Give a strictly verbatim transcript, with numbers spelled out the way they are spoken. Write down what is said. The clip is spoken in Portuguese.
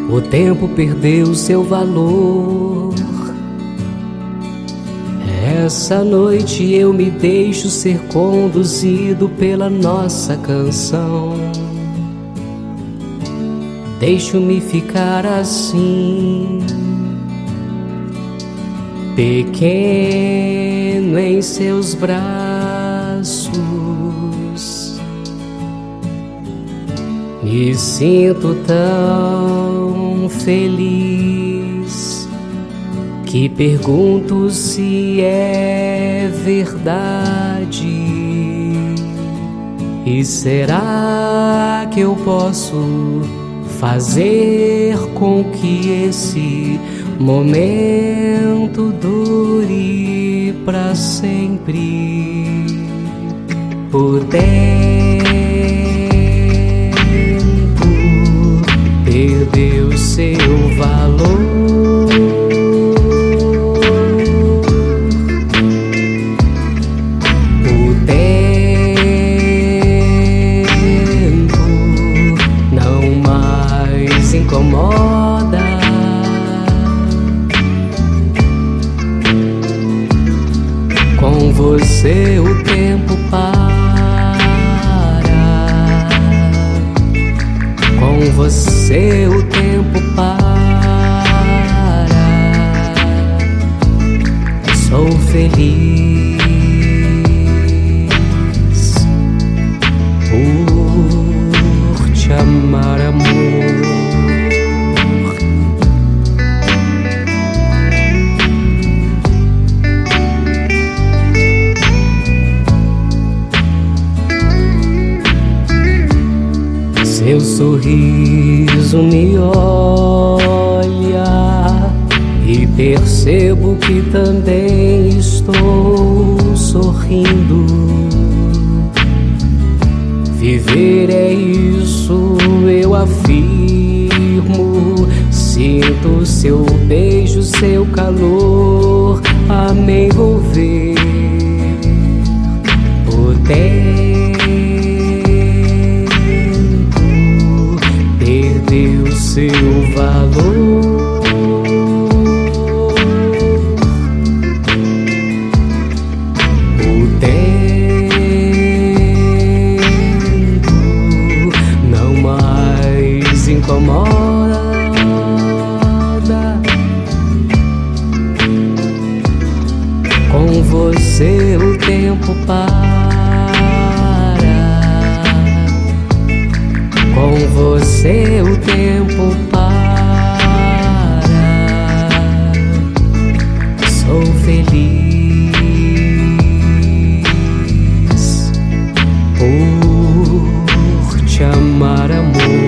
O tempo perdeu seu valor. Essa noite eu me deixo ser conduzido pela nossa canção. Deixo-me ficar assim, pequeno em seus braços. Me sinto tão feliz que pergunto se é verdade. E será que eu posso fazer com que esse momento dure pra sempre? O tempo perdeu seu valor. O tempo não mais incomoda. Com você o tempo para. Com você o tempo para. Sou feliz por te amar, amor. Seu sorriso me olha e percebo que também estou sorrindo. Viver é isso, eu afirmo. Sinto seu beijo, seu calor a me envolver. O tempo perdeu seu valor. O tempo não mais incomoda. Com você o tempo para. Com você o tempo para. Sou feliz por te amar, amor.